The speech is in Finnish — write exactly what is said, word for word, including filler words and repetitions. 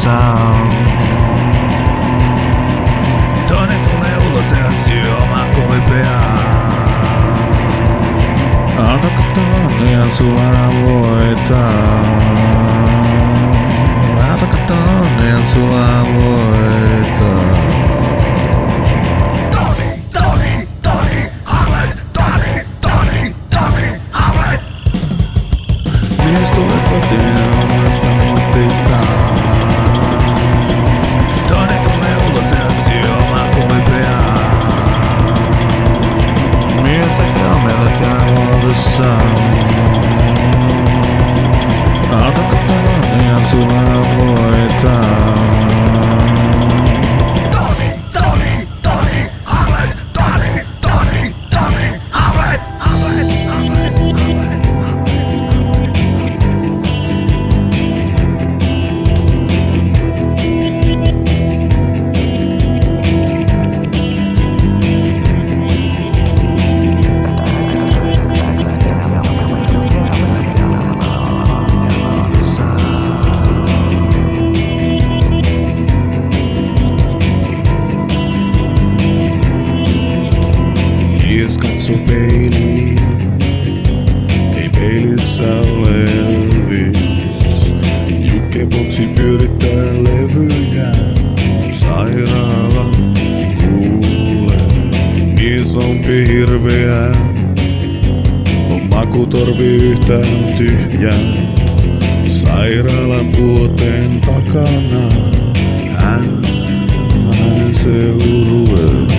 huolissaan. Toinen tulee ulos ja syö omaa koipeaan. Alkako toinen sulla voita? Alkako toinen sulla voita? Toni, Toni, Toni, Hamlet, Toni, Toni, Toni, Hamlet. Mies tulee kotiin omasta muististaan. Toni tulee ulos ja syö omaa koipeaan. Mies ehkä melkein vuodossaan. Alkako toinen sulla voita? Toni, Toni, Toni, Hamlet, Toni, Toni, Toni, Hamlet, Hamlet, Hamlet, Hamlet, mies katso peiliin, ei peilissä ole Elvis. Jukeboxi pyörittää levyjä, sairaala kuulee. Mies on hirveä, on makutorvi yhtään tyhjä. Sairaalan vuoteen takana hän, hänen seurueen.